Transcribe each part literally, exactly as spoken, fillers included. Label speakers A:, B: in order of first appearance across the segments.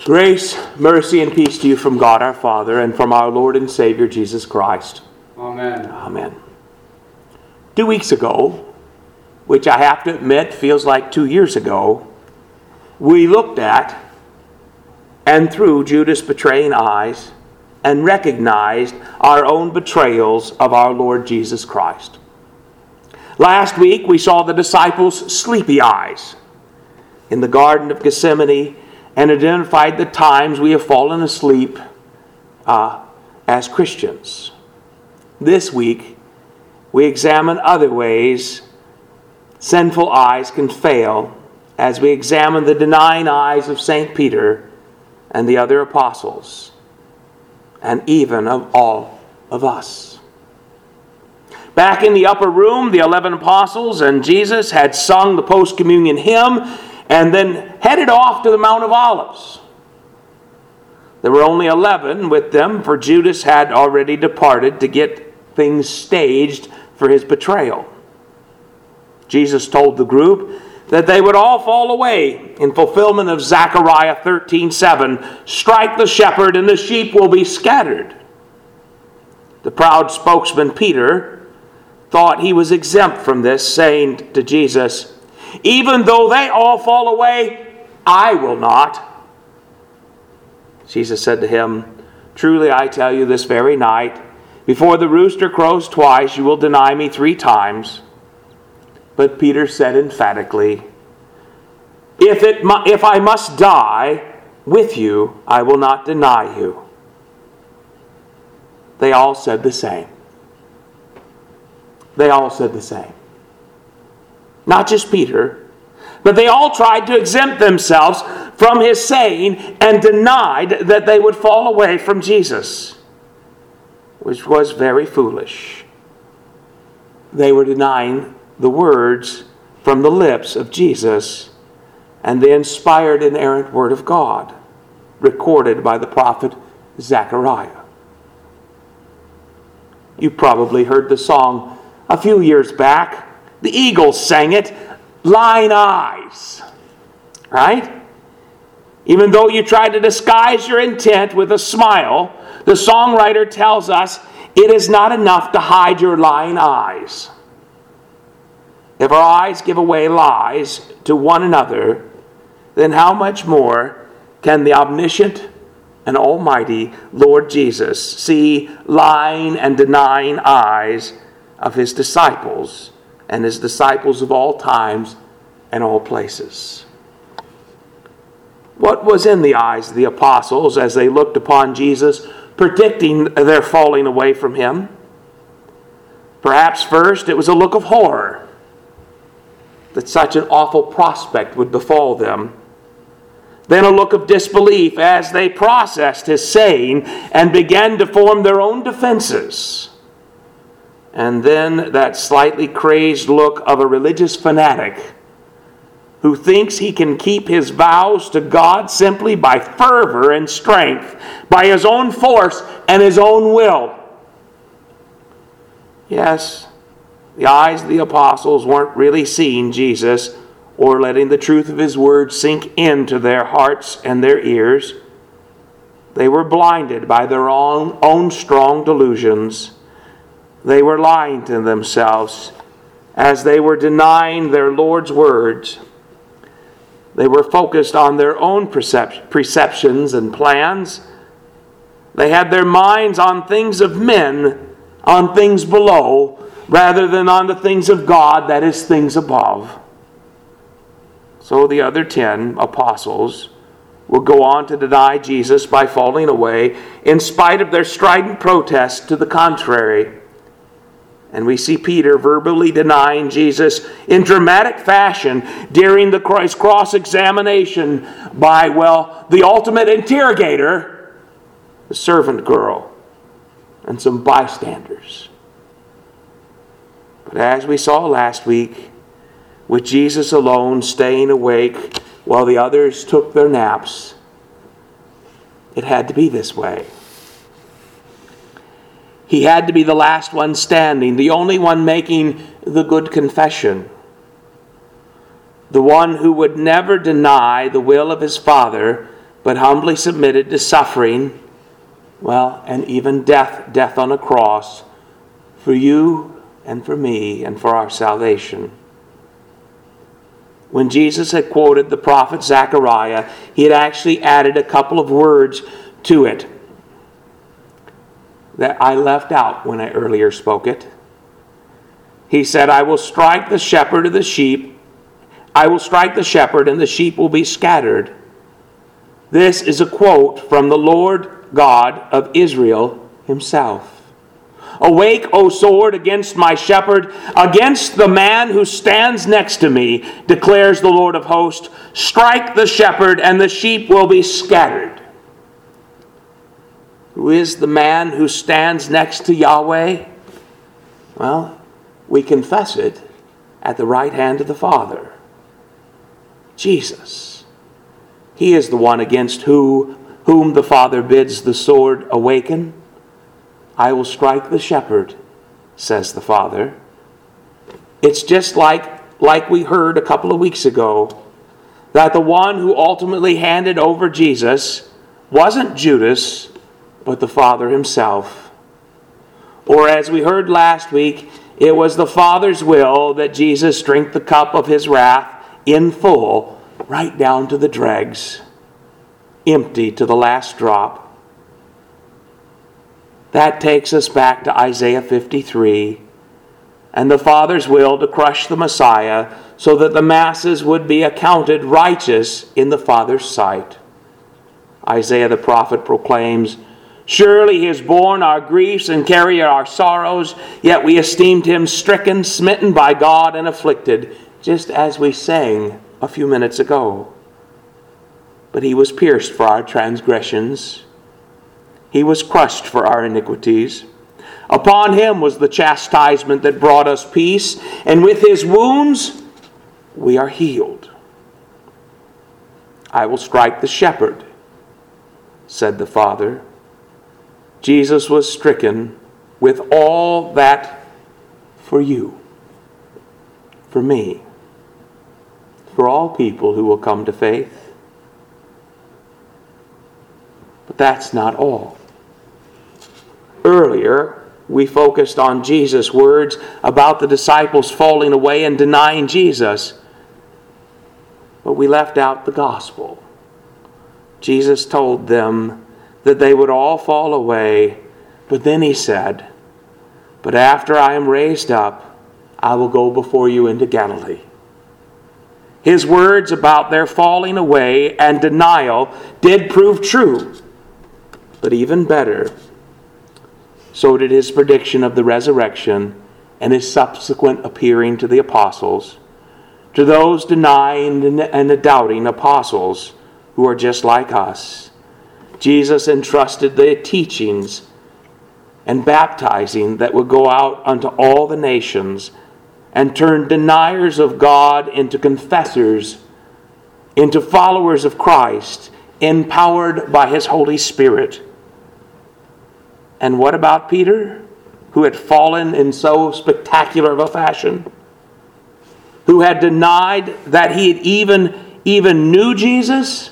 A: Grace, mercy, and peace to you from God our Father and from our Lord and Savior Jesus Christ.
B: Amen.
A: Amen. Two weeks ago, which I have to admit feels like two years ago, we looked at and through Judas' betraying eyes and recognized our own betrayals of our Lord Jesus Christ. Last week we saw the disciples' sleepy eyes in the Garden of Gethsemane and identified the times we have fallen asleep uh, as Christians. This week, we examine other ways sinful eyes can fail as we examine the denying eyes of Saint Peter and the other apostles, and even of all of us. Back in the upper room, the eleven apostles and Jesus had sung the post-communion hymn and then headed off to the Mount of Olives. There were only eleven with them, for Judas had already departed to get things staged for his betrayal. Jesus told the group that they would all fall away in fulfillment of Zechariah thirteen seven. Strike the shepherd and the sheep will be scattered. The proud spokesman Peter thought he was exempt from this, saying to Jesus, "Even though they all fall away, I will not." Jesus said to him, "Truly I tell you, this very night, before the rooster crows twice, you will deny me three times." But Peter said emphatically, If it mu- if I must die with you, I will not deny you." They all said the same. They all said the same. Not just Peter, but they all tried to exempt themselves from his saying and denied that they would fall away from Jesus, which was very foolish. They were denying the words from the lips of Jesus and the inspired inerrant Word of God, recorded by the prophet Zechariah. You probably heard the song a few years back. The Eagles sang it, "Lying Eyes." Right? Even though you try to disguise your intent with a smile, the songwriter tells us it is not enough to hide your lying eyes. If our eyes give away lies to one another, then how much more can the omniscient and almighty Lord Jesus see lying and denying eyes of his disciples and his disciples of all times and all places? What was in the eyes of the apostles as they looked upon Jesus, predicting their falling away from him? Perhaps first it was a look of horror that such an awful prospect would befall them. Then a look of disbelief as they processed his saying and began to form their own defenses. And then that slightly crazed look of a religious fanatic who thinks he can keep his vows to God simply by fervor and strength, by his own force and his own will. Yes, the eyes of the apostles weren't really seeing Jesus or letting the truth of his word sink into their hearts and their ears. They were blinded by their own, own strong delusions. They were lying to themselves as they were denying their Lord's words. They were focused on their own percep- perceptions and plans. They had their minds on things of men, on things below, rather than on the things of God, that is, things above. So the other ten apostles will go on to deny Jesus by falling away in spite of their strident protests to the contrary. And we see Peter verbally denying Jesus in dramatic fashion during the Christ cross-examination by, well, the ultimate interrogator, the servant girl, and some bystanders. But as we saw last week, with Jesus alone staying awake while the others took their naps, it had to be this way. He had to be the last one standing, the only one making the good confession, the one who would never deny the will of his Father but humbly submitted to suffering, well, and even death, death on a cross, for you and for me and for our salvation. When Jesus had quoted the prophet Zechariah, he had actually added a couple of words to it that I left out when I earlier spoke it. He said, I will strike the shepherd of the sheep. I will strike the shepherd and the sheep will be scattered. This is a quote from the Lord God of Israel himself. Awake, O sword, against my shepherd, against the man who stands next to me, declares the Lord of hosts. Strike the shepherd and the sheep will be scattered. Who is the man who stands next to Yahweh? Well, we confess it at the right hand of the Father. Jesus. He is the one against who, whom the Father bids the sword awaken. I will strike the shepherd, says the Father. It's just like, like we heard a couple of weeks ago, that the one who ultimately handed over Jesus wasn't Judas, but the Father himself. Or as we heard last week, it was the Father's will that Jesus drink the cup of his wrath in full, right down to the dregs, empty to the last drop. That takes us back to Isaiah fifty-three, and the Father's will to crush the Messiah so that the masses would be accounted righteous in the Father's sight. Isaiah the prophet proclaims, surely he has borne our griefs and carried our sorrows, yet we esteemed him stricken, smitten by God, and afflicted, just as we sang a few minutes ago. But he was pierced for our transgressions. He was crushed for our iniquities. Upon him was the chastisement that brought us peace, and with his wounds we are healed. I will strike the shepherd, said the Father. Jesus was stricken with all that for you, for me, for all people who will come to faith. But that's not all. Earlier, we focused on Jesus' words about the disciples falling away and denying Jesus. But we left out the gospel. Jesus told them that they would all fall away, but then he said, but after I am raised up, I will go before you into Galilee. His words about their falling away and denial did prove true. But even better, so did his prediction of the resurrection and his subsequent appearing to the apostles, to those denying and doubting apostles who are just like us. Jesus entrusted the teachings and baptizing that would go out unto all the nations and turn deniers of God into confessors, into followers of Christ, empowered by his Holy Spirit. And what about Peter, who had fallen in so spectacular of a fashion? Who had denied that he had even, even knew Jesus?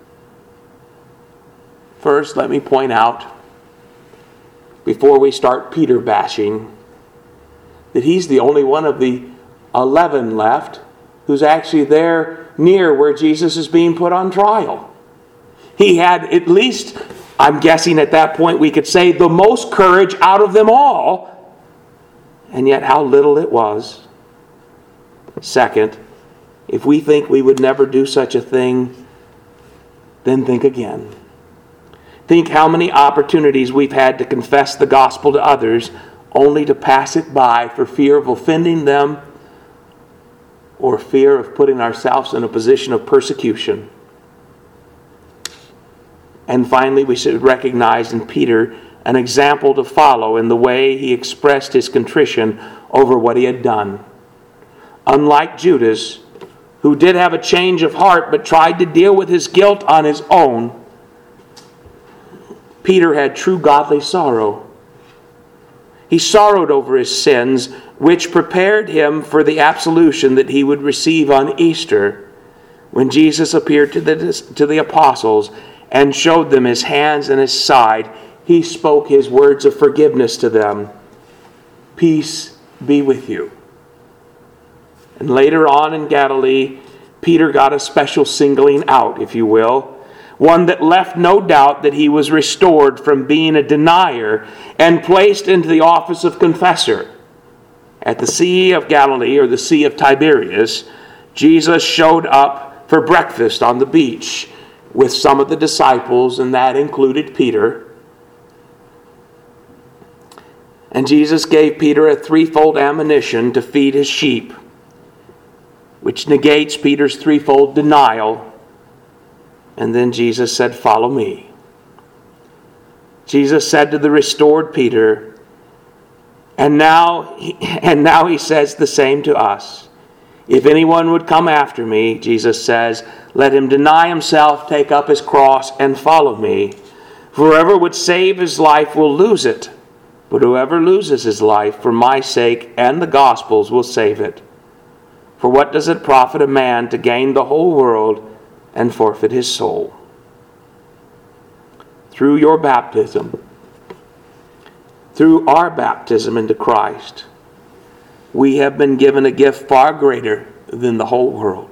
A: First, let me point out, before we start Peter bashing, that he's the only one of the eleven left who's actually there near where Jesus is being put on trial. He had at least, I'm guessing at that point we could say, the most courage out of them all, and yet how little it was. Second, if we think we would never do such a thing, then think again. Think how many opportunities we've had to confess the gospel to others only to pass it by for fear of offending them or fear of putting ourselves in a position of persecution. And finally, we should recognize in Peter an example to follow in the way he expressed his contrition over what he had done. Unlike Judas, who did have a change of heart but tried to deal with his guilt on his own, Peter had true godly sorrow. He sorrowed over his sins, which prepared him for the absolution that he would receive on Easter when Jesus appeared to the, to the apostles and showed them his hands and his side, he spoke his words of forgiveness to them. Peace be with you. And later on in Galilee, Peter got a special singling out, if you will, one that left no doubt that he was restored from being a denier and placed into the office of confessor. At the Sea of Galilee, or the Sea of Tiberias, Jesus showed up for breakfast on the beach with some of the disciples, and that included Peter. And Jesus gave Peter a threefold admonition to feed his sheep, which negates Peter's threefold denial. And then Jesus said, "Follow me." Jesus said to the restored Peter, and now, and now he says the same to us. If anyone would come after me, Jesus says, let him deny himself, take up his cross, and follow me. For whoever would save his life will lose it, but whoever loses his life for my sake and the gospel's will save it. For what does it profit a man to gain the whole world and forfeit his soul? Through your baptism, through our baptism into Christ, we have been given a gift far greater than the whole world.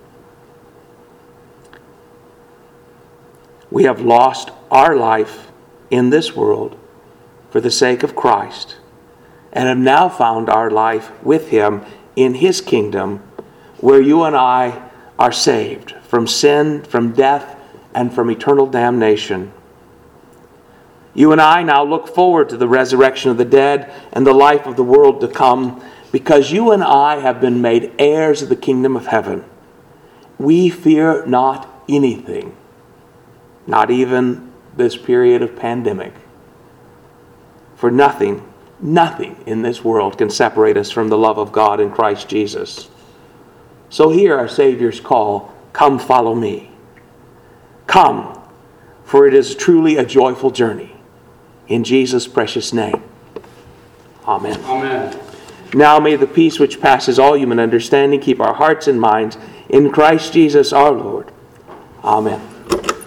A: We have lost our life in this world for the sake of Christ, and have now found our life with him in his kingdom, where you and I are saved from sin, from death, and from eternal damnation. You and I now look forward to the resurrection of the dead and the life of the world to come, because you and I have been made heirs of the kingdom of heaven. We fear not anything, not even this period of pandemic. For nothing, nothing in this world can separate us from the love of God in Christ Jesus. So hear our Savior's call, come follow me. Come, for it is truly a joyful journey. In Jesus' precious name. Amen.
B: Amen.
A: Now may the peace which passes all human understanding keep our hearts and minds in Christ Jesus our Lord. Amen.